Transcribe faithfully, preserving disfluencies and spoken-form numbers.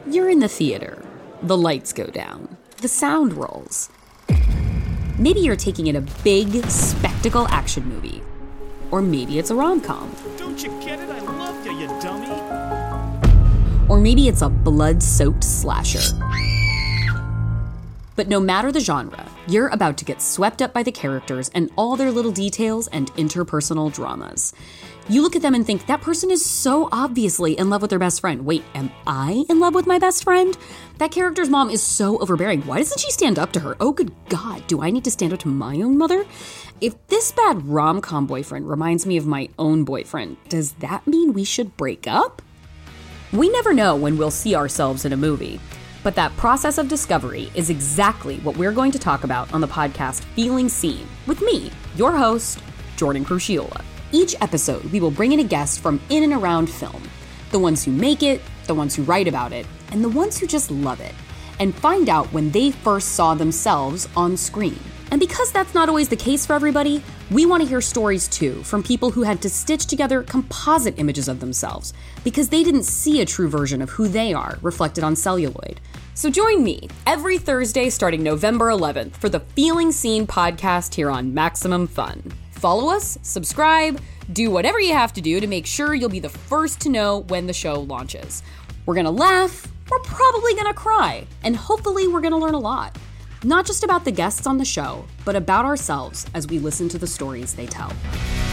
You're in the theater. The lights go down. The sound rolls. Maybe you're taking in a big spectacle action movie. Or maybe it's a rom-com. Don't you get it? I love you, you dummy. Or maybe it's a blood-soaked slasher. But no matter the genre, you're about to get swept up by the characters and all their little details and interpersonal dramas. You look at them and think, that person is so obviously in love with their best friend. Wait, am I in love with my best friend? That character's mom is so overbearing. Why doesn't she stand up to her? Oh, good God, do I need to stand up to my own mother? If this bad rom-com boyfriend reminds me of my own boyfriend, does that mean we should break up? We never know when we'll see ourselves in a movie, but that process of discovery is exactly what we're going to talk about on the podcast Feeling Seen with me, your host, Jordan Crucchiola. Each episode, we will bring in a guest from in and around film, the ones who make it, the ones who write about it, and the ones who just love it, and find out when they first saw themselves on screen. And because that's not always the case for everybody, we want to hear stories too from people who had to stitch together composite images of themselves because they didn't see a true version of who they are reflected on celluloid. So join me every Thursday starting November eleventh for the Feeling Seen podcast here on Maximum Fun. Follow us, subscribe, do whatever you have to do to make sure you'll be the first to know when the show launches. We're gonna laugh, we're probably gonna cry, and hopefully we're gonna learn a lot. Not just about the guests on the show, but about ourselves as we listen to the stories they tell.